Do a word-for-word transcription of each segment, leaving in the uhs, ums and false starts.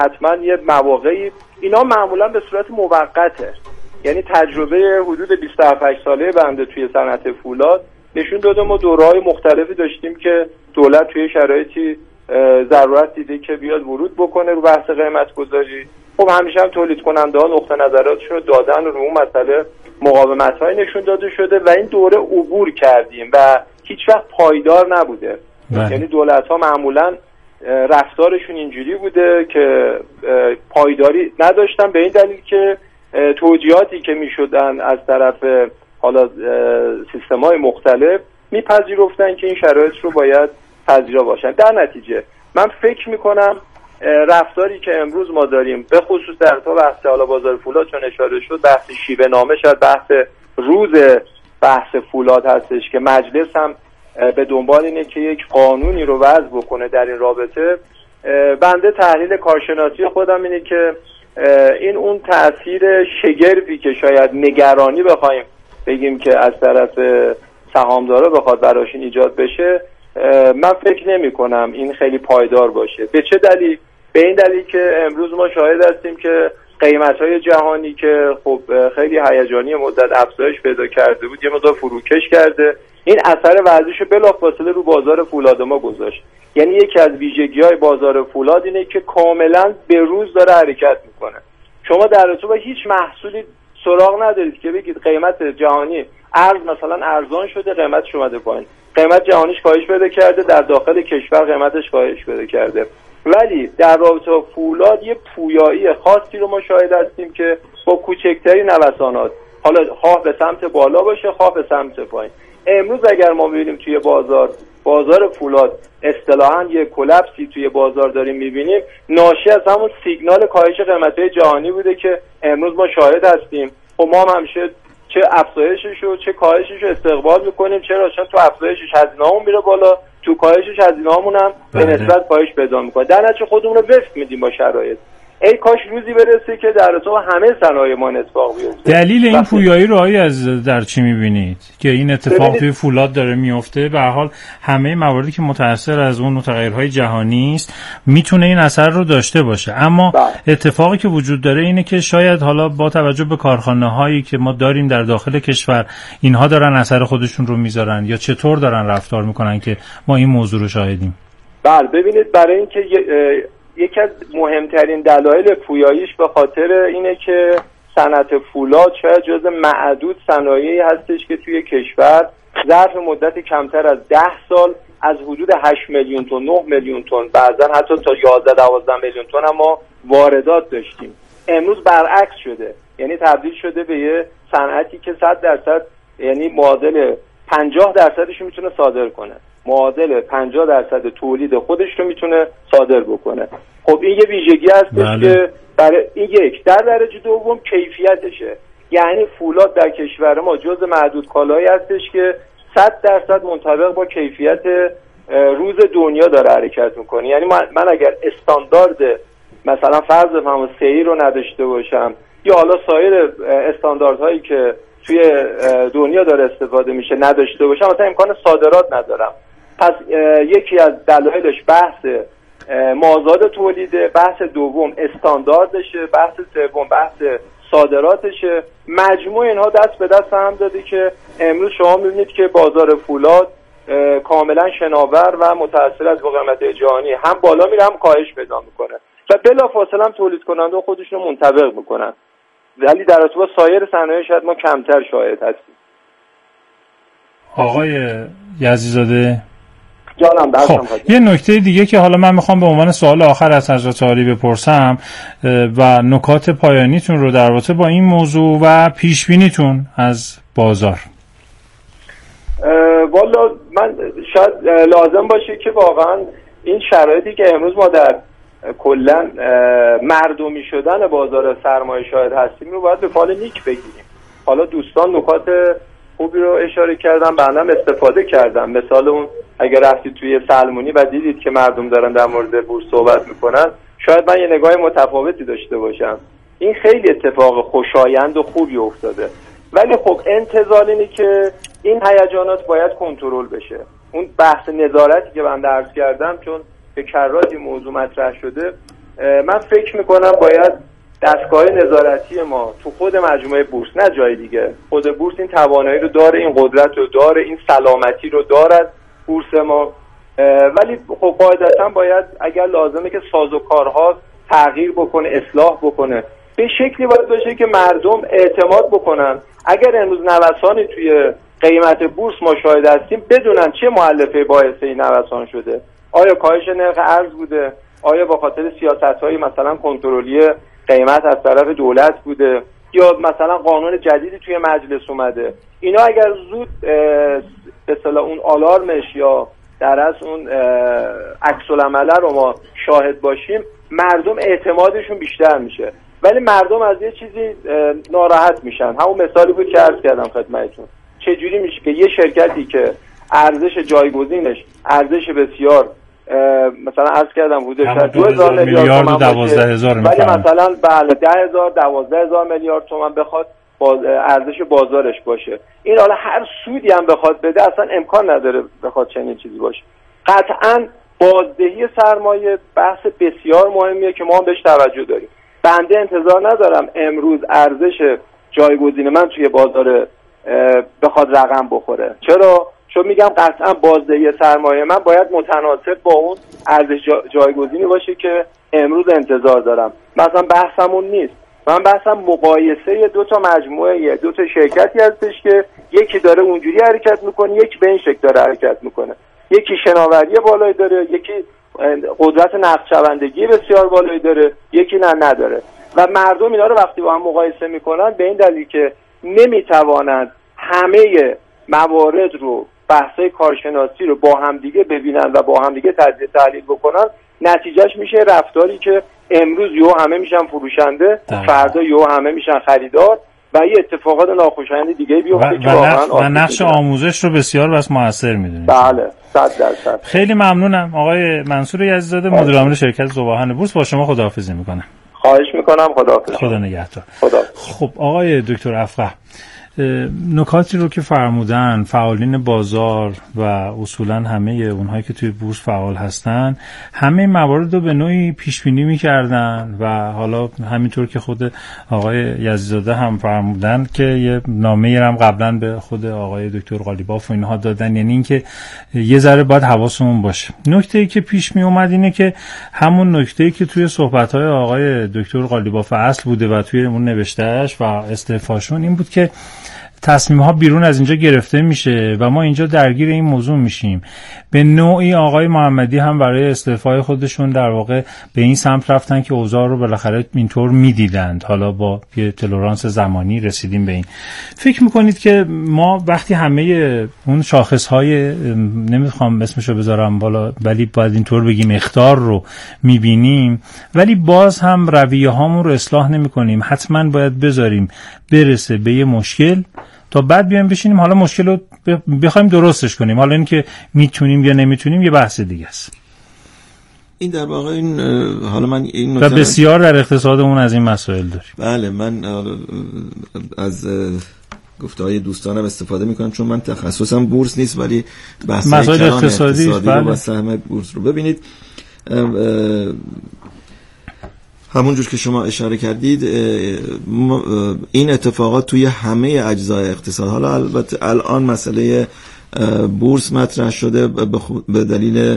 حتما یه مواقعی اینا معمولا به صورت موقته، یعنی تجربه حدود بیست و هفت ساله بنده توی صنعت فولاد نشون داده ما دوره‌های مختلفی داشتیم که دولت توی شرایطی ضرورت دیده که بیاد ورود بکنه رو بحث قیمت گذاری. خب همیشه هم تولید کننده ها نقطه نظراتشون رو دادن و رو اون مسئله مقاومت‌های نشون داده شده و این دوره عبور کردیم و هیچ وقت پایدار نبوده. بله. یعنی دولت‌ها معمولاً رفتارشون اینجوری بوده که پایداری نداشتن، به این دلیل که توجیهاتی که میشدن از طرف حالا سیستم‌های مختلف میپذیرفتن که این شرایط رو باید پذیرا باشن. در نتیجه من فکر میکنم رفتاری که امروز ما داریم به خصوص در تا بحث حالا بازار فولاد چون اشاره شد، بحث شیوه نامه شد، بحث روز بحث فولاد هستش که مجلس هم به دنبال اینه که یک قانونی رو وضع بکنه در این رابطه. بنده تحلیل کارشناسی خودم اینه که این اون تأثیر شگرفی که شاید نگرانی بخوایم بگیم که از طرف سهامدارا بخواد براشون ایجاد بشه، من فکر نمی کنم این خیلی پایدار باشه. به چه دلیل؟ به این دلیل که امروز ما شاهد هستیم که قیمت‌های جهانی که خب خیلی هیجانی مدت افزایش پیدا کرده بود یه مقدار فروکش کرده، این اثر ورزش بلافاصله رو بازار فولاد ما گذاشت. یعنی یکی از ویژگی‌های بازار فولاد اینه که کاملا به روز داره حرکت میکنه. شما در رابطه با هیچ محصولی سراغ ندارید که بگید قیمت جهانی ارز مثلا ارزان شده قیمتش اومده پایین، قیمت جهانیش کاهش پیدا کرده، در داخل کشور قیمتش کاهش پیدا کرده. ولی در رابطه با فولاد یه پویایی خاصی رو ما شاهد هستیم که با کوچکترین نوسانات، حالا خواه به سمت بالا باشه خواه به سمت پایین. امروز اگر ما ببینیم توی بازار بازار فولاد اصطلاحاً یه کلپسی توی بازار داریم میبینیم، ناشی از همون سیگنال کاهش قیمت‌های جهانی بوده که امروز ما شاهد هستیم. خب ما هم همیشه چه افزایشش و چه کاهشش رو استقبال میکنیم، چرا؟ چون تو افزایشش هزینه‌مون میره بالا، تو کاهشش هزینه‌مون هم به نسبت کاهش پیدا میکنه. در نتیجه خودمون رو وفق میدیم با شرایط. ای کاش روزی برسه که در تو همه صنایع ما اتفاق بیفته. دلیل این پویایی رو آیا از در چی میبینید که این اتفاق توی فولاد داره میفته؟ به هر حال همه مواردی که متأثر از اون متغیرهای جهانی است میتونه این اثر رو داشته باشه، اما بله. اتفاقی که وجود داره اینه که شاید حالا با توجه به کارخانه‌هایی که ما داریم در داخل کشور اینها دارن اثر خودشون رو میذارن یا چطور دارن رفتار میکنن که ما این موضوع رو شاهدیم. بله ببینید، برای اینکه یکی از مهمترین دلایل پویاییش به خاطر اینه که صنعت فولاد شاید جز معدود صنایعی هستش که توی کشور ظرف مدت کمتر از ده سال از حدود هشت میلیون تن، نه میلیون تن، بعضا حتی تا یازده دوازده میلیون تن هم ما واردات داشتیم. امروز برعکس شده، یعنی تبدیل شده به یه صنعتی که صد درصد یعنی معادل پنجاه درصدش رو میتونه صادر کنه، معادل پنجاه درصد تولید خودش رو میتونه صادر بکنه. خب این یه ویژگی هستش بله. که برای این یک در درجه دوم کیفیتشه. یعنی فولاد در کشور ما جز معدود کالایی هستش که صد درصد منطبق با کیفیت روز دنیا داره حرکت میکنه. یعنی من, من اگر استاندارد مثلا فرض بفرمایید سه‌ای رو نداشته باشم یا حالا سایر استانداردهایی که توی دنیا داره استفاده میشه نداشته باشم، مثلا امکان صادرات ندارم. پس یکی از دلایلش بحث مازاد تولیده، بحث دوم استانداردشه، بحث سوم بحث صادراتشه. مجموع اینها دست به دست هم داده که امروز شما میبینید که بازار فولاد کاملا شناور و متأثر از قیمت جهانی هم بالا میره هم کاهش پیدا میکنه و بلافاصله هم تولید کننده خودشون رو منطبق میکنن، ولی در ارتباط با سایر صنایع شاید ما کمتر شاهد هستیم. آقای یزدی‌زاده جانم خب یه نکته دیگه که حالا من میخوام به عنوان سوال آخر از حضرت عالی بپرسم و نکات پایانیتون رو در رابطه با این موضوع و پیش بینیتون از بازار. والا من شاید لازم باشه که واقعا این شرایطی که امروز ما در کلا مردمی شدن بازار سرمایه شاهد هستیم رو باید به فال نیک بگیریم. حالا دوستان نکات خوبی رو اشاره کردم، بنده هم استفاده کردم. مثال اون اگر رفتید توی سلمونی و دیدید که مردم دارن در مورد بورس صحبت میکنن، شاید من یه نگاه متفاوتی داشته باشم. این خیلی اتفاق خوشایند و خوبی افتاده، ولی خب انتظار اینه که این هیجانات باید کنترل بشه. اون بحث نظارتی که بنده عرض کردم چون به کرات این موضوع مطرح شده، من فکر میکنم باید دستگاه نظارتی ما تو خود مجموعه بورس، نه جای دیگه، خود بورس این توانایی رو داره، این قدرت رو داره، این سلامتی رو دارد بورس ما، ولی خب قاعدتا باید اگر لازمه که سازوکارها تغییر بکنه، اصلاح بکنه، به شکلی باید باشه که مردم اعتماد بکنن. اگر امروز نوسانی توی قیمت بورس ما شاهد هستیم، بدونن چه مؤلفه باعث این نوسان شده. آیا کاهش نرخ ارز بوده؟ آیا با خاطر سیاست‌های مثلا کنترلی قیمت از طرف دولت بوده؟ یا مثلا قانون جدیدی توی مجلس اومده؟ اینا اگر زود به اصطلاح اون آلارمش یا در اصل اون عکس العمل رو ما شاهد باشیم، مردم اعتمادشون بیشتر میشه. ولی مردم از یه چیزی ناراحت میشن. همون مثالی بود که عرض کردم خدمتتون. چجوری میشه که یه شرکتی که ارزش جایگزینش ارزش بسیار مثلا عرض کردم حدود دو هزار میلیارد تومان دوازده هزار ولی مثلا بله ده هزار دوازده هزار میلیارد تومان بخواد باز ارزش بازارش باشه، این حالا هر سودی هم بخواد بده اصلا امکان نداره بخواد چنین چیزی باشه. قطعاً بازدهی سرمایه بحث بسیار مهمیه که ما هم بهش توجه داریم. بنده انتظار ندارم امروز ارزش جایگزین من توی بازار بخواد رقم بخوره. چرا؟ چون میگم قطعا بازدهی سرمایه من باید متناسب با اون ارزش جایگزینی باشه که امروز انتظار دارم. مثلا بحثمون نیست، من بحثم مقایسه دو تا مجموعه، دو تا شرکتی هستش که یکی داره اونجوری حرکت میکنه، یکی به این شکل داره حرکت میکنه، یکی شناوری بالایی داره، یکی قدرت نقدشوندگی بسیار بالایی داره، یکی نه نداره. و مردم اینا رو وقتی با هم مقایسه میکنن به این دلیل که نمیتوانند همه موارد رو، بحثای کارشناسی رو با هم دیگه ببینن و با هم دیگه تجزیه تحلیل بکنن، نتیجهش میشه رفتاری که امروز یهو همه میشن فروشنده، فردا یهو همه میشن خریدار و یه اتفاقات ناخوشایند دیگه بیفته که واقعا و نقش آموزش رو بسیار بس موثر میدونید. بله صد درصد. خیلی ممنونم آقای منصور یزدزاده، مدیر عامل شرکت ذوباهن بورس. با شما خداحافظی میکنم. خواهش میکنم. خداحافظ. خدا نگهدار. خدا. خب آقای دکتر افقه، نکاتی رو که فرمودن فعالین بازار و اصولا همه اونهایی که توی بورس فعال هستن همه موارد رو به نوعی پیش بینی می‌کردن و حالا همینطور که خود آقای یزدزاده هم فرمودن که یه نامه‌ای هم قبلا به خود آقای دکتر قالیباف و اینها دادن، یعنی اینکه یه ذره باید حواسمون باشه. نکته‌ای که پیش می اومد اینه که همون نکته‌ای که توی صحبت‌های آقای دکتر قالیباف اصل بوده و توی اون نوشتهش و استعفاشون این بود که تصمیم ها بیرون از اینجا گرفته میشه و ما اینجا درگیر این موضوع میشیم. به نوعی آقای محمدی هم برای استعفای خودشون در واقع به این سمت رفتن که اوضاع رو بالاخره اینطور میدیدند. حالا با یه تلرانس زمانی رسیدیم به این. فکر میکنید که ما وقتی همه اون شاخص های نمیخوام اسمشو بذارم بالا ولی باید اینطور بگیم اخطار رو میبینیم ولی باز هم رویه هامون رو اصلاح نمیکنیم، حتما باید بذاریم برسه به یه مشکل تا بعد بیایم بشینیم حالا مشکل رو بخوایم درستش کنیم. حالا این که میتونیم یا نمیتونیم یه بحث دیگه است. این در واقع این حالا من این و بسیار در اقتصادمون از این مسائل داریم. بله، من از گفته‌های دوستانم استفاده میکنم چون من تخصصم بورس نیست ولی بحث مسائل اقتصادی, اقتصادی بله. و سهم بورس رو ببینید. همونجور که شما اشاره کردید این اتفاقات توی همه اجزای اقتصاد، حالا البته الان مسئله بورس مطرح شده به دلیل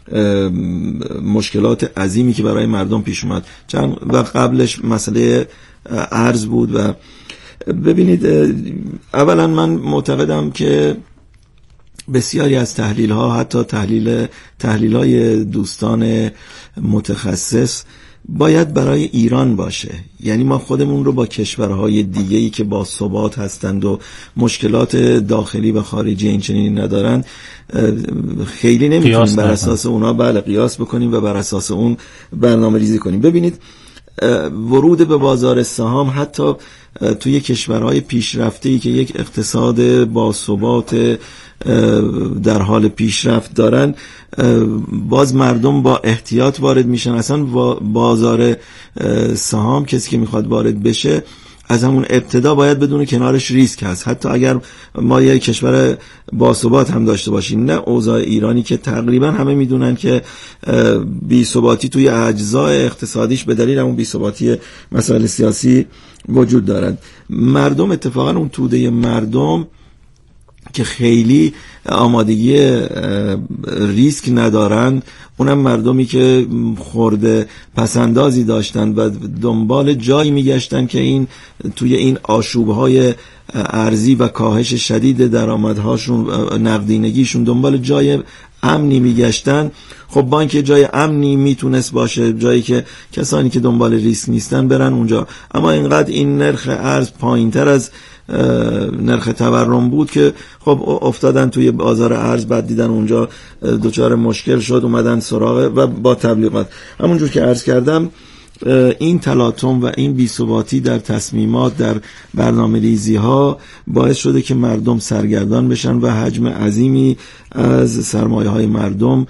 مشکلات عظیمی که برای مردم پیش اومد، چند و قبلش مسئله ارز بود. و ببینید اولا من معتقدم که بسیاری از تحلیل ها، حتی تحلیل تحلیل های دوستان متخصص باید برای ایران باشه. یعنی ما خودمون رو با کشورهای دیگه‌ای که با ثبات هستند و مشکلات داخلی و خارجی این چنینی ندارن خیلی نمیتونیم بر اساس اونا بله قیاس بکنیم و بر اساس اون برنامه ریزی کنیم. ببینید ورود به بازار سهام حتی توی کشورهای پیشرفته‌ای که یک اقتصاد با ثبات در حال پیشرفت دارن، باز مردم با احتیاط وارد میشن. اصلا بازار سهام کسی که میخواد وارد بشه از همون ابتدا باید بدونه کنارش ریسک هست. حتی اگر ما یک کشور باثبات هم داشته باشیم، نه اوضاع ایرانی که تقریبا همه میدونن که بی‌ثباتی توی اجزای اقتصادیش به دلیل همون بی‌ثباتی مسائل سیاسی وجود دارد. مردم اتفاقا اون توده مردم که خیلی آمادگی ریسک ندارن، اونم مردمی که خورده پسندازی داشتن و دنبال جایی میگشتن که این توی این آشوبهای ارزی و کاهش شدید درآمدهاشون، نقدینگیشون، دنبال جای امنی میگشتن. خب بانک جای امنی میتونست باشه، جایی که کسانی که دنبال ریسک نیستن برن اونجا. اما اینقدر این نرخ ارز پایینتر از نرخ تورم بود که خب افتادن توی بازار ارز، بعد دیدن اونجا دچار مشکل شد، اومدن سراغ و با تبلیغات. همونجور که عرض کردم این تلاطم و این بی‌ثباتی در تصمیمات، در برنامه‌ریزی ها باعث شده که مردم سرگردان بشن و حجم عظیمی از سرمایه های مردم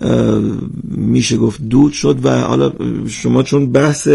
میشه گفت دود شد. و حالا شما چون بحث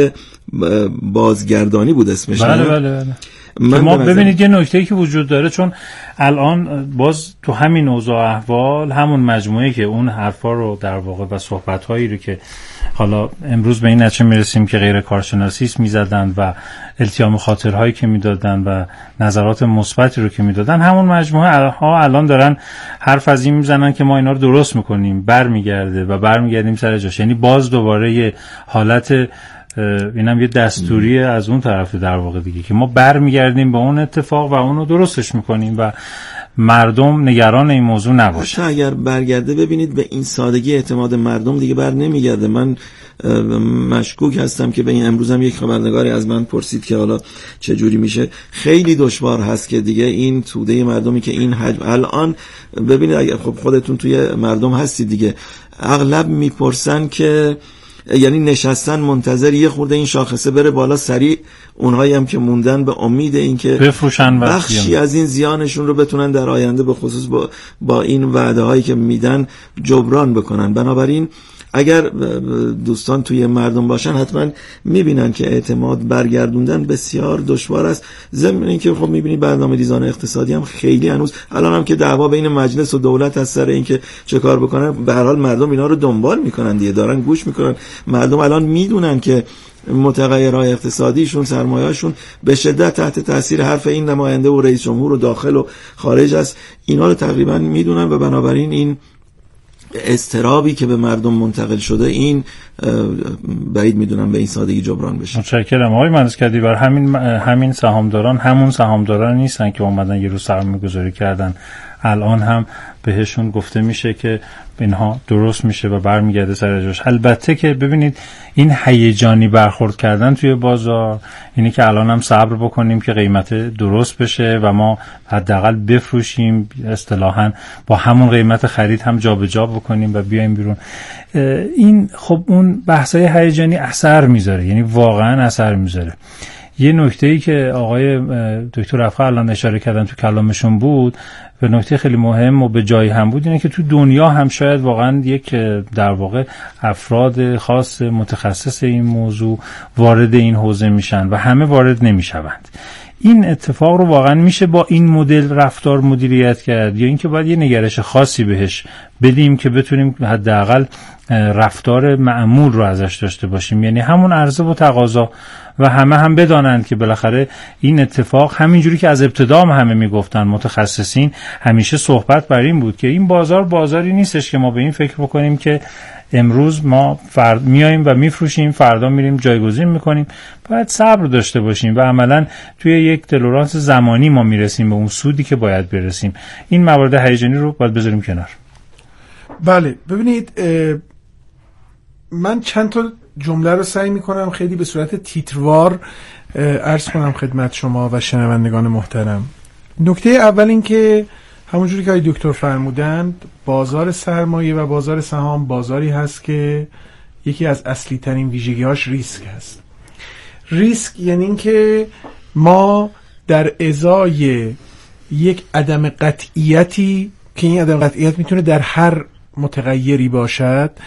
بازگردانی بود اسمش، بله بله بله ما ببینید یه نکته‌ای که وجود داره، چون الان باز تو همین اوضاع احوال همون مجموعه که اون حرفا رو در واقع و صحبت‌هایی رو که حالا امروز به این نتیجه میرسیم که غیر کارشناسی است میزدن و التیام خاطرهایی که میدادن و نظرات مثبتی رو که میدادن، همون مجموعه ها الان دارن حرف از این میزنن که ما اینا رو درست میکنیم، برمیگرده و برمیگردیم سر جاش. یعنی باز دوباره یه حالت، اینم یه دستوری از اون طرف در واقع دیگه، که ما برمیگردیم به اون اتفاق و اونو درستش میکنیم و مردم نگران این موضوع نباشه. اگر برگرده، ببینید به این سادگی اعتماد مردم دیگه بر نمیگرده. من مشکوک هستم که به این امروز هم یک خبرنگاری از من پرسید که حالا چه جوری میشه. خیلی دشوار هست که دیگه این توده مردمی که این حجم الان، ببینید اگر خب خودتون توی مردم هستید دیگه، اغلب میپرسن که یعنی نشستن منتظر یه خورده این شاخصه بره بالا سریع، اونهایی هم که موندن به امید این که بفروشن بخشی از این زیانشون رو بتونن در آینده به خصوص با, با این وعده هایی که میدن جبران بکنن. بنابراین اگر دوستان توی مردم باشن حتما میبینن که اعتماد برگردوندن بسیار دشوار است. ضمن اینکه خب میبینی برنامه ریزان اقتصادی هم خیلی هنوز الان هم که دعوا بین مجلس و دولت از سر اینکه چه کار بکنن، به هر حال مردم اینا رو دنبال میکنن دیگه، دارن گوش میکنن. مردم الان میدونن که متغیرهای اقتصادیشون، سرمایه‌شون به شدت تحت تاثیر حرف این نماینده و رئیس جمهور و داخل و خارج است. اینا رو تقریبا میدونن و بنابراین این اضطرابی که به مردم منتقل شده، این بعید میدونم به این سادگی جبران بشه. متشکرم آقای مهندس کدیور. همین همین سهامداران همون سهامداران نیستن که اومدن یه روز سرمایه‌گذاری کردن، الان هم بهشون گفته میشه که اینها درست میشه و برمیگرده سر جاش. البته که ببینید این هیجانی برخورد کردن توی بازار اینه که الان هم صبر بکنیم که قیمت درست بشه و ما حداقل بفروشیم، اصطلاحاً با همون قیمت خرید هم جابجا بکنیم و بیایم بیرون. این خب اون بحثای هیجانی اثر میذاره، یعنی واقعا اثر میذاره. یه نکته‌ای که آقای دکتر رفعت الان اشاره کردن تو کلامشون بود، به نکته خیلی مهم و به جایی هم بود، اینه که تو دنیا هم شاید واقعا یک در واقع افراد خاص متخصص این موضوع وارد این حوزه میشن و همه وارد نمیشوند. این اتفاق رو واقعا میشه با این مدل رفتار مدیریت کرد، یا اینکه باید یه نگرش خاصی بهش بدیم که بتونیم حداقل رفتار معمول رو ازش داشته باشیم، یعنی همون عرضه و تقاضا، و همه هم بدانند که بالاخره این اتفاق همینجوری که از ابتدا هم همه میگفتن متخصصین، همیشه صحبت بر این بود که این بازار بازاری نیستش که ما به این فکر بکنیم که امروز ما فرد میایم و میفروشیم، فردا میریم جایگزین میکنیم. باید صبر داشته باشیم و عملا توی یک تلورانس زمانی ما میرسیم به اون سودی که باید برسیم. این موارد هیجانی رو باید بذاریم کنار. بله ببینید، من چند تا جمله رو سعی میکنم خیلی به صورت تیتروار عرض کنم خدمت شما و شنوندگان محترم. نکته اول این که همونجوری که آقای دکتر فرمودند، بازار سرمایه و بازار سهام بازاری هست که یکی از اصلی ترین ویژگی‌هاش ریسک هست. ریسک یعنی این که ما در ازای یک عدم قطعیتی که این عدم قطعیت میتونه در هر متغیری باشد،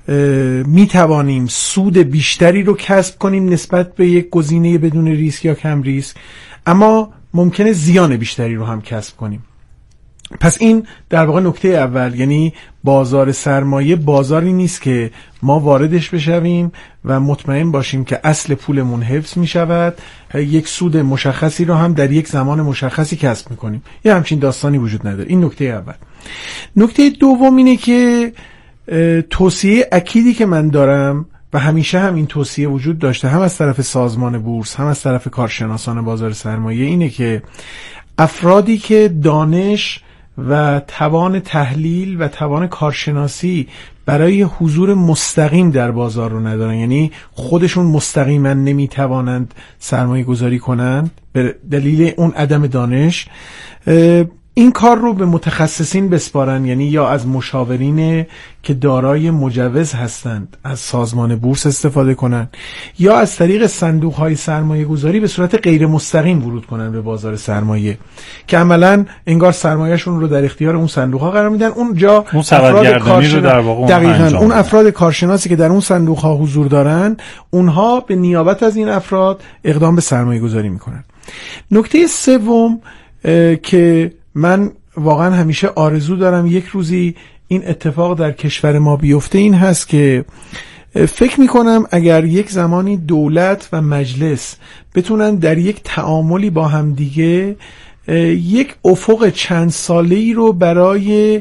می توانیم سود بیشتری رو کسب کنیم نسبت به یک گزینه بدون ریسک یا کم ریسک، اما ممکنه زیان بیشتری رو هم کسب کنیم. پس این در واقع نکته اول، یعنی بازار سرمایه بازاری نیست که ما واردش بشویم و مطمئن باشیم که اصل پولمون حفظ می شود، یک سود مشخصی رو هم در یک زمان مشخصی کسب می کنیم. یه همچین داستانی وجود نداره. این نکته اول. نکته دوم اینه که توصیه اکیدی که من دارم و همیشه هم این توصیه وجود داشته، هم از طرف سازمان بورس هم از طرف کارشناسان بازار سرمایه، اینه که افرادی که دانش و توان تحلیل و توان کارشناسی برای حضور مستقیم در بازار رو ندارن، یعنی خودشون مستقیما نمیتوانند سرمایه گذاری کنند به دلیل اون عدم دانش، این کار رو به متخصصین بسپارن، یعنی یا از مشاورین که دارای مجوز هستند از سازمان بورس استفاده کنن، یا از طریق صندوق‌های سرمایه گذاری به صورت غیر مستقیم ورود کنن به بازار سرمایه که عملاً انگار سرمایه‌شون رو در اختیار اون صندوق‌ها قرار میدن. اونجا اون افراد کارشناس در واقع دقیقاً اون افراد کارشناسی که در اون صندوق‌ها حضور دارن، اونها به نیابت از این افراد اقدام به سرمایه گذاری میکنن. نکته سوم که من واقعا همیشه آرزو دارم یک روزی این اتفاق در کشور ما بیفته، این هست که فکر میکنم اگر یک زمانی دولت و مجلس بتونن در یک تعاملی با هم دیگه یک افق چند ساله‌ای رو برای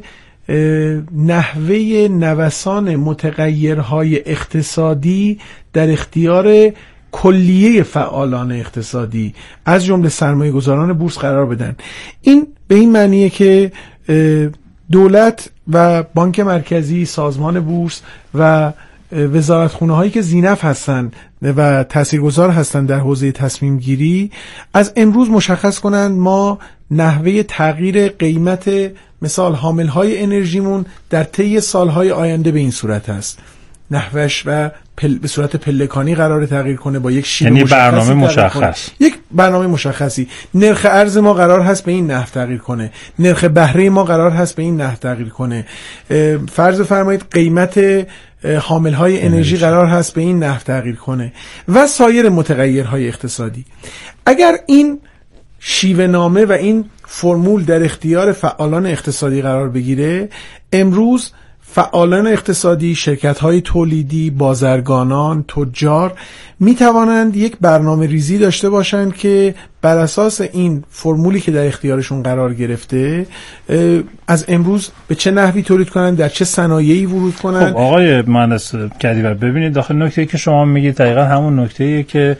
نحوه نوسان متغیرهای اقتصادی در اختیار کلیه فعالان اقتصادی از جمله سرمایه گذاران بورس قرار بدن، این به این معنیه که دولت و بانک مرکزی، سازمان بورس و وزارتخونه هایی که ذی‌نفع هستن و تاثیرگذار هستن در حوزه تصمیم گیری از امروز مشخص کنن ما نحوه تغییر قیمت مثال حامل های انرژیمون در طی سالهای آینده به این صورت است، نحوش و پل به صورت پلکانی قرار تغییر کنه با یک شیوه یعنی مشخصی، برنامه مشخص، یک برنامه مشخصی. نرخ ارز ما قرار هست به این نحو تغییر کنه، نرخ بهره ما قرار هست به این نحو تغییر کنه، فرض فرمایید قیمت حامل های انرژی قرار هست به این نحو تغییر کنه و سایر متغیرهای اقتصادی. اگر این شیوه نامه و این فرمول در اختیار فعالان اقتصادی قرار بگیره، امروز فعالان اقتصادی، شرکت‌های تولیدی، بازرگانان، تجار می توانند یک برنامه ریزی داشته باشند که بر اساس این فرمولی که در اختیارشون قرار گرفته از امروز به چه نحوی تولید کنند، در چه صنایعی ورود کنند. خب آقای مهندس کدیور، ببینید داخل نکته‌ای که شما میگید دقیقاً همون نکته‌ایه که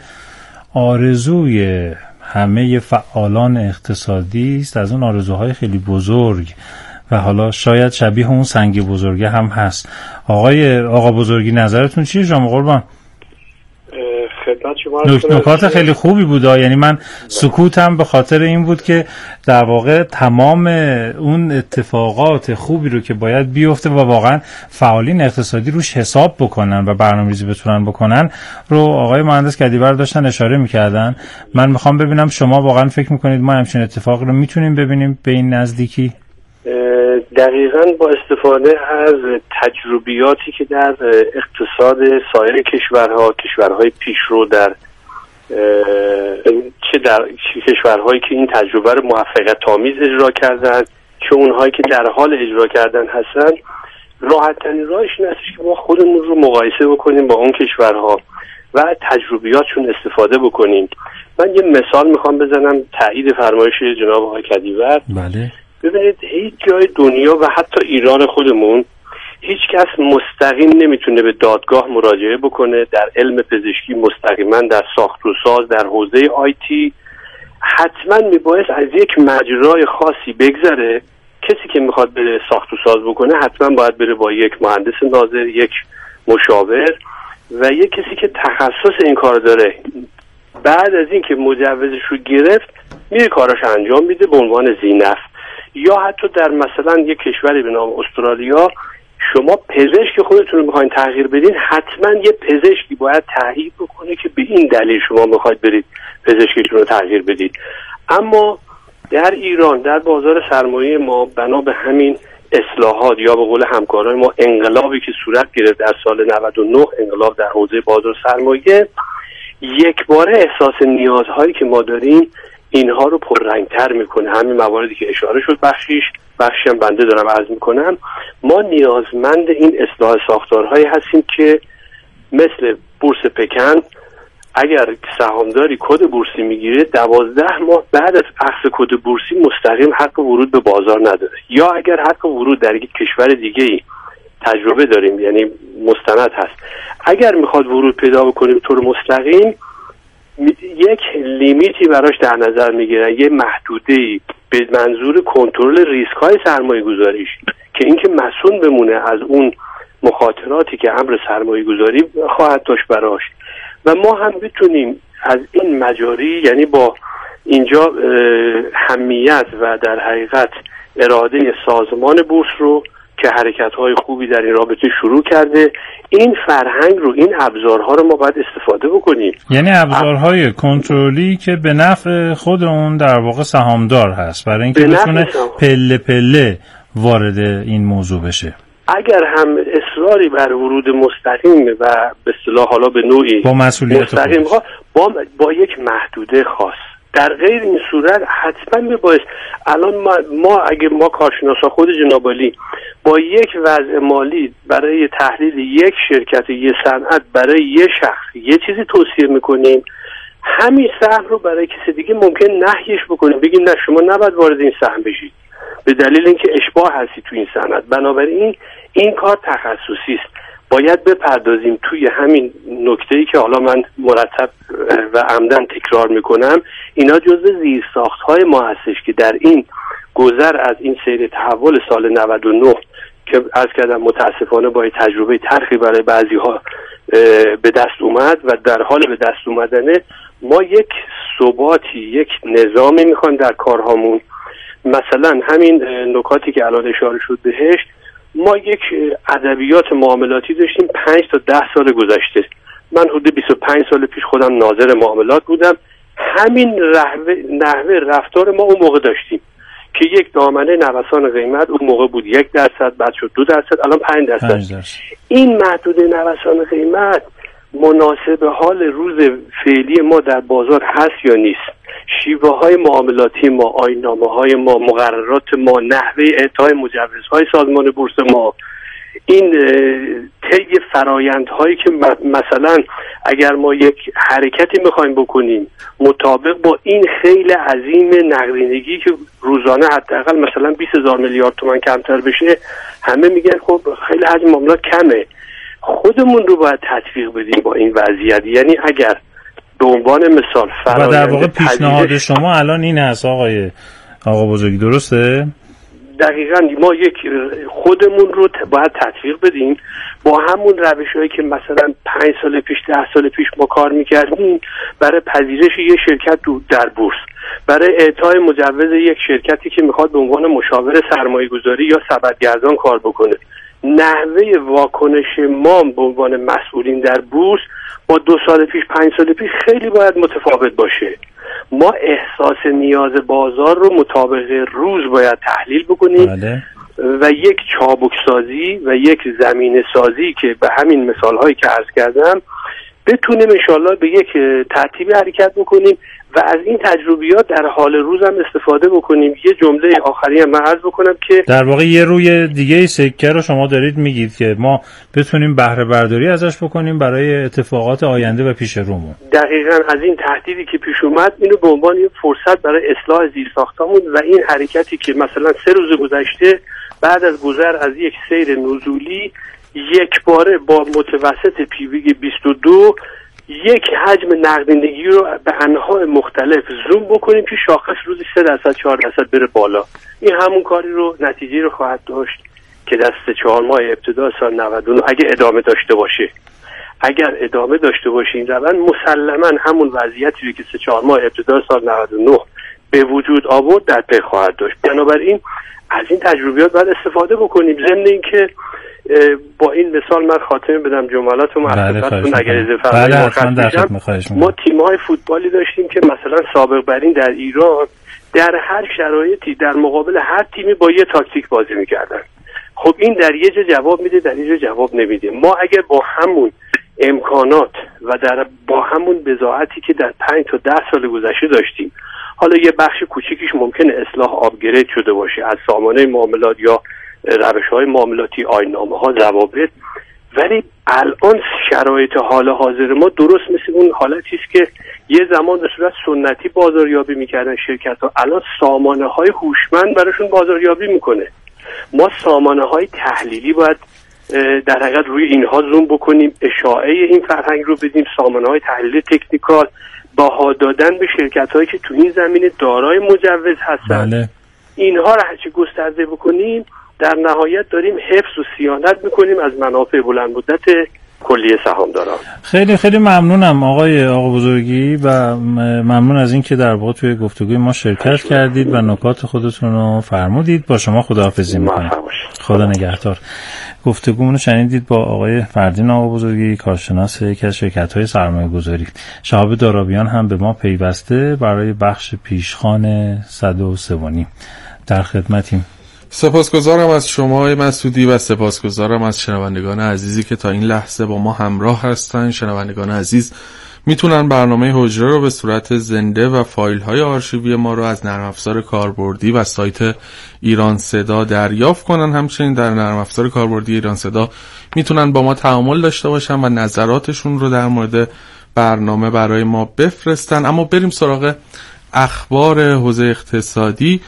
آرزوی همه فعالان اقتصادی است، از اون آرزوهای خیلی بزرگ و حالا شاید شبیه اون سنگ بزرگه هم هست. آقای آقا بزرگی نظرتون چیه شما قربان؟ خدمت شما نکات خیلی خوبی بود، یعنی من سکوتم به خاطر این بود که در واقع تمام اون اتفاقات خوبی رو که باید بیفته و واقعا فعالین اقتصادی روش حساب بکنن و برنامه‌ریزی بتونن بکنن رو آقای مهندس کدیور داشتن اشاره میکردن. من میخوام ببینم شما واقعا فکر میکنید ما همچین اتفاقی رو میتونیم ببینیم به این نزدیکی؟ دقیقاً با استفاده از تجربیاتی که در اقتصاد سایر کشورها، کشورهای پیشرو در چه در کشورهایی که این تجربه رو موفقیت‌آمیز اجرا کردن، چه اونهایی که در حال اجرا کردن هستن، راحت‌ترین راهش این است که ما خودمون رو مقایسه بکنیم با اون کشورها و تجربیاتشون استفاده بکنیم. من یه مثال میخوام بزنم تایید فرمایش جناب آقای کدیور. بله. ببینید هیچ جای دنیا و حتی ایران خودمون هیچ کس مستقیم نمیتونه به دادگاه مراجعه بکنه در علم پزشکی، مستقیما در ساخت و ساز، در حوزه آیتی. حتما میبایست از یک مجرای خاصی بگذره. کسی که میخواد بره ساخت و ساز بکنه حتما باید بره با یک مهندس ناظر، یک مشاور و یک کسی که تخصص این کار داره. بعد از این که مجوزش رو گرفت میره کاراش انجام میده به عنوان ذی‌نفع. یا حتی در مثلا یک کشوری به نام استرالیا، شما پزشک خودتون رو میخواین تغییر بدین، حتما یه پزشکی باید تایید بکنه که به این دلیل شما میخواید برید پزشکتون رو تغییر بدید. اما در ایران، در بازار سرمایه ما، بنا به همین اصلاحات یا به قول همکارای ما انقلابی که صورت گرفت در سال نود و نه، انقلاب در حوزه بازار سرمایه، یک باره احساس نیازهایی که ما داریم اینها رو پررنگتر میکنه. همین مواردی که اشاره شد بخشیش بخشی هم بنده دارم عرض میکنم. ما نیازمند این اصلاح ساختارهایی هستیم که مثل بورس پکن اگر سهامداری کد بورسی میگیره دوازده ماه بعد از اخذ کد بورسی مستقیم حق ورود به بازار نداره، یا اگر حق ورود در یک کشور دیگه‌ای تجربه داریم یعنی مستند هست، اگر میخواد ورود پیدا بکنیم طور مستقیم یک لیمیتی براش در نظر میگیرن، یه محدوده‌ای به منظور کنترل ریسک های سرمایه گذاریش که اینکه مسئول بمونه از اون مخاطراتی که امر سرمایه گذاری خواهد داشت براش. و ما هم بتونیم از این مجاری، یعنی با اینجا همیت و در حقیقت اراده سازمان بورس رو که حرکت‌های خوبی در این رابطه شروع کرده، این فرهنگ رو، این ابزارها رو ما باید استفاده بکنیم. یعنی ابزارهای کنترلی که به نفع خود اون در واقع سهامدار هست برای اینکه بتونه پله پله وارد این موضوع بشه. اگر هم اصراری بر ورود مستقیم و به اصطلاح حالا به نوعی با مسئولیت مستقیم ها با, با یک محدوده خاص، در غیر این صورت حتما میباید الان ما, ما اگه ما کارشناسا خود جناب عالی با یک وضع مالی برای تحلیل یک شرکت، یک صنعت، برای یک شخص یه چیزی توصیه میکنیم، همین سهم رو برای کسی دیگه ممکن نهیش بکنیم، بگیم نه شما نباید وارد این سهم بشید به دلیل اینکه اشباع هستی تو این صنعت. بنابراین این کار تخصصی است، باید بپردازیم توی همین نکته‌ای که حالا من مرتب و عمدن تکرار میکنم، اینا جزء زیرساخت‌های ما هستش که در این گذر از این سیر تحول سال نود و نه که عرض کردم متاسفانه با تجربه تلخی برای بعضی‌ها به دست اومد و در حال به دست اومدنه، ما یک ثباتی، یک نظامی میخوایم در کارهامون. مثلا همین نکاتی که الان اشاره شد بهش، ما یک ادبیات معاملاتی داشتیم پنج تا ده سال گذشته. من حدود بیست و پنج سال پیش خودم ناظر معاملات بودم. همین نحوه رفتار ما اون موقع داشتیم که یک دامنه نوسان قیمت اون موقع بود یک درصد، بعد شد دو درصد، الان پنج درصد. پنج درصد. این محدوده نوسان قیمت مناسب حال روز فعلی ما در بازار هست یا نیست؟ شیوه های معاملاتی ما، آیین‌نامه های ما، مقررات ما، نحوه اعطای مجوزهای سازمان بورس ما، این طی فرایندهایی که مثلا اگر ما یک حرکتی میخوایم بکنیم مطابق با این خیلی عظیم نقدینگی که روزانه حداقل مثلا بیست هزار میلیارد تومان کمتر بشه، همه میگن خب خیلی حجم معاملات کمه، خودمون رو باید تطبیق بدیم با این وضعیت. یعنی اگر به عنوان مثال و در واقع پیشنهاد شما الان این هست آقای آقا بزرگی، درسته؟ دقیقاً ما یک خودمون رو باید تطبیق بدیم با همون روش‌هایی که مثلا پنج سال پیش ده سال پیش ما کار می‌کردیم برای پذیرش یک شرکت در بورس، برای اعطای مجوز یک شرکتی که میخواد به عنوان مشاور سرمایه‌گذاری یا سبدگردان کار بکنه. نحوه واکنش ما به عنوان مسئولین در بورس با دو سال پیش پنج سال پیش خیلی باید متفاوت باشه. ما احساس نیاز بازار رو مطابق روز باید تحلیل بکنیم بله. و یک چابک سازی و یک زمینه سازی که به همین مثال هایی که عرض کردم بتونیم انشاءالله به یک ترتیب حرکت بکنیم و از این تجربیات در حال روز هم استفاده بکنیم. یه جمله آخری هم من عرض بکنم که در واقع یه روی دیگه سکه رو شما دارید میگید که ما بتونیم بهره برداری ازش بکنیم برای اتفاقات آینده و پیش رومون. دقیقاً از این تهدیدی که پیش اومد اینو به عنوان یه فرصت برای اصلاح زیرساختمون و این حرکتی که مثلا سه روز گذشته بعد از گذر از یک سیر نزولی یک باره با متوسط پی وی بیست و دو یک حجم نقدینگی رو به انواع مختلف زوم بکنیم که شاخص روزی سه درصد چهار درصد بره بالا. این همون کاری رو نتیجه رو خواهد داشت که در سه چهار ماه ابتدا سال نود و نه اگه ادامه داشته باشه اگر ادامه داشته باشه این روند مسلما همون وضعیتی رو که سه چهار ماه ابتدا سال نود و نه به وجود آورد در پی خواهد داشت. بنابراین از این تجربیات باید استفاده بکنیم. ضمن اینکه با این مثال من خاتمه بدم جملاتو معرفتون اگر اضافه فرمایید. ما تیم‌های فوتبالی داشتیم که مثلا سابق بر این در ایران در هر شرایطی در مقابل هر تیمی با یه تاکتیک بازی می‌کردن. خب این در یه جا جواب میده، در یه جا جواب نمیده. ما اگر با همون امکانات و در با همون بضاعتی که در پنج تا ده سال گذشته داشتیم، حالا یه بخش کوچیکیش ممکنه اصلاح آپگرید شده باشه از سامانه معاملات یا روش‌های معاملاتی، آیین‌نامه‌ها، ضوابط، ولی الان شرایط حال حاضر ما درست مثل اون حالتی است که یه زمان به صورت سنتی بازاریابی میکردن شرکت‌ها، الان سامانه‌های هوشمند براشون بازاریابی میکنه. ما سامانه‌های تحلیلی باید در حقیقت روی اینها زوم بکنیم، اشاعه این فرهنگ رو بدیم، سامانه‌های تحلیل تکنیکال، باها دادن به شرکت‌هایی که تو این زمینه دارای مجوز هستن. بله. اینها رو هرچی گسترده بکنیم در نهایت داریم حفظ و صیانت میکنیم از منافع بلند مدت کلیه سهامداران. خیلی خیلی ممنونم آقای آقا بزرگی و ممنون از این که در واقع توی گفتگوی ما شرکت کردید و نکات خودتون رو فرمودید. با شما خداحافظی میکنم. خدا نگهدار. گفتگومون رو شنیدید با آقای فردین آقا بزرگی، کارشناس یکی از شرکت‌های سرمایه‌گذاری. شهاب دارابیان هم به ما پیوسته برای بخش پیشخوان صد و سه و نیم. در خدمتیم. سپاسگزارم از شما آقای مسعودی و سپاسگزارم از شنوندگان عزیزی که تا این لحظه با ما همراه هستن. شنوندگان عزیز میتونن برنامه حجره رو به صورت زنده و فایل های آرشیوی ما رو از نرم افزار کاربردی و سایت ایران صدا دریافت کنن. همچنین در نرم افزار کاربردی ایران صدا میتونن با ما تعامل داشته باشن و نظراتشون رو در مورد برنامه برای ما بفرستن. اما بریم سراغ اخبار حوزه اقتصادی.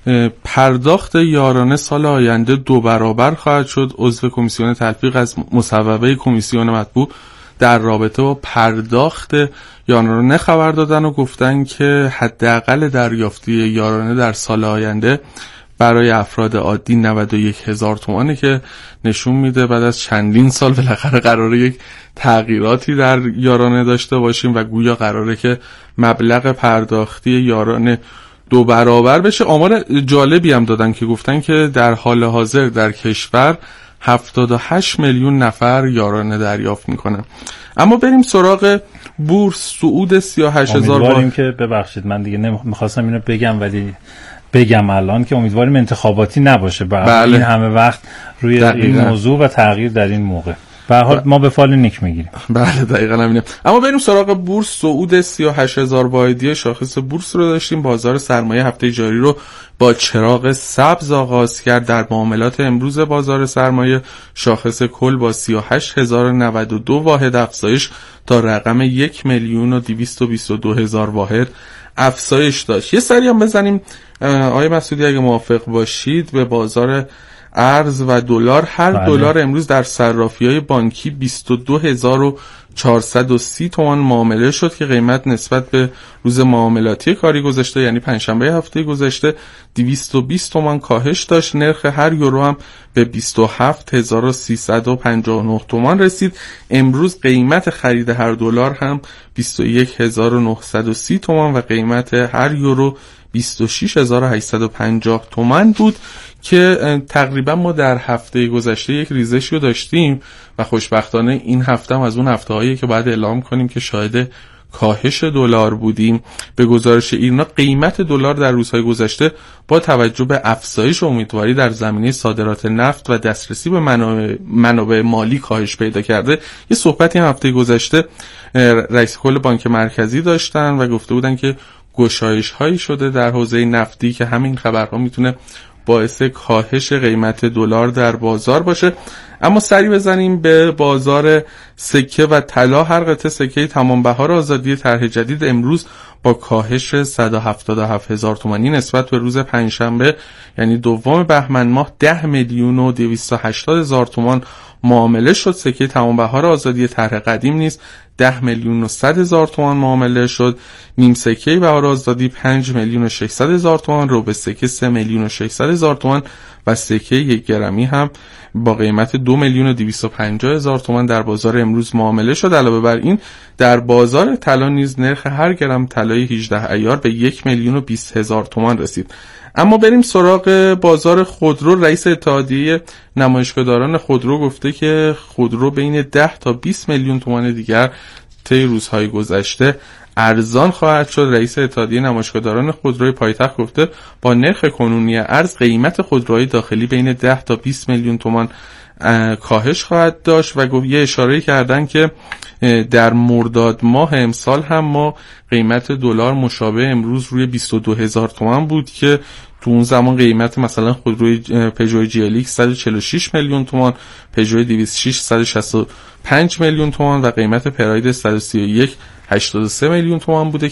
پرداخت یارانه سال آینده دو برابر خواهد شد. عضو کمیسیون تلفیق از مصوبه کمیسیون مطبوع در رابطه با پرداخت یارانه خبر دادن و گفتن که حداقل دریافتی یارانه در سال آینده برای افراد عادی نود و یک هزار تومانه که نشون میده بعد از چندین سال بالاخره قراره یک تغییراتی در یارانه داشته باشیم و گویا قراره که مبلغ پرداختی یارانه دو برابر بشه. آمار جالبی هم دادن که گفتن که در حال حاضر در کشور هفتاد و هشت میلیون نفر یارانه دریافت میکنن. اما بریم سراغ بورس. صعود سی و هشت هزار. امیدواریم که ببخشید من دیگه نمیخواستم اینو بگم ولی بگم الان که امیدواریم انتخاباتی نباشه. بله. این همه وقت روی دقیقا. این موضوع و تغییر در این موقع به هر حال ما به فال نیک میگیریم. بله دقیقاً همینه. اما بریم سراغ بورس. صعود سی و هشت هزار واحدی شاخص بورس رو داشتیم. بازار سرمایه هفته جاری رو با چراغ سبز آغاز کرد. در معاملات امروز بازار سرمایه شاخص کل با سی و هشت هزار و نود و دو واحد افزایش تا رقم یک میلیون و دویست و بیست و دو هزار واحد افزایش داشت. یه سری هم بزنیم آقای مسعودی اگه موافق باشید به بازار ارز و دلار. هر بله. دلار امروز در صرافی‌های بانکی بیست و دو هزار و چهارصد و سی تومان معامله شد که قیمت نسبت به روز معاملاتی کاری گذشته یعنی پنجشنبه هفته گذشته دویست و بیست تومان کاهش داشت. نرخ هر یورو هم به بیست و هفت هزار و سیصد و پنجاه و نه تومان رسید. امروز قیمت خرید هر دلار هم بیست و یک هزار و نهصد و سی تومان و قیمت هر یورو بیست و شش هزار و هشتصد و پنجاه تومان بود که تقریبا ما در هفته گذشته یک ریزشی رو داشتیم و خوشبختانه این هفته هم از اون هفته‌هایی که بعد اعلام کنیم که شاهد کاهش دلار بودیم. به گزارش ایرنا قیمت دلار در روزهای گذشته با توجه به افزایش امیدواری در زمینه صادرات نفت و دسترسی به منابع, منابع مالی کاهش پیدا کرده. یه صحبتی هم هفته گذشته رئیس کل بانک مرکزی داشتن و گفته بودن که گشایش هایی شده در حوزه نفتی که همین خبرها میتونه باعث کاهش قیمت دلار در بازار باشه. اما سری بزنیم به بازار سکه و طلا. هر قطعه سکه تمام بهار آزادی طرح جدید امروز با کاهش صد و هفتاد و هفت هزار تومانی نسبت به روز پنجشنبه یعنی دوم بهمن ماه ده میلیون و دویست و هشتاد هزار تومان معامله شد. سکه تمام بهار آزادی طرح قدیم نیز ده میلیون و صد هزار تومان معامله شد. نیم سکه بهار آزادی پنج میلیون و ششصد هزار تومان، ربع سکه سه میلیون و ششصد هزار تومان و سکه یک گرمی هم با قیمت دو میلیون و دویست و پنجاه هزار تومان در بازار امروز معامله شد. علاوه بر این در بازار طلا نیز نرخ هر گرم طلای هجده ایار به یک میلیون و بیست هزار تومان رسید. اما بریم سراغ بازار خودرو. رئیس اتحادیه نمایشگاهداران خودرو گفته که خودرو بین ده تا بیست میلیون تومان دیگر طی روزهای گذشته ارزان خواهد شد. رئیس اتحادیه نمایشگاهداران خودروی پایتخت گفته با نرخ کنونی ارز قیمت خودروهای داخلی بین ده تا بیست میلیون تومان کاهش خواهد داشت و گفت یه اشاره کردن که در مرداد ماه امسال هم ما قیمت دلار مشابه امروز روی بیست و دو هزار تومان بود که تو اون زمان قیمت مثلا خودروی پژو جی ال ایکس صد و چهل و شش میلیون تومان، پژو دویست و شش صد و شصت و پنج میلیون تومان و قیمت پراید صد و سی و یک هشتاد و سه میلیون تومان بوده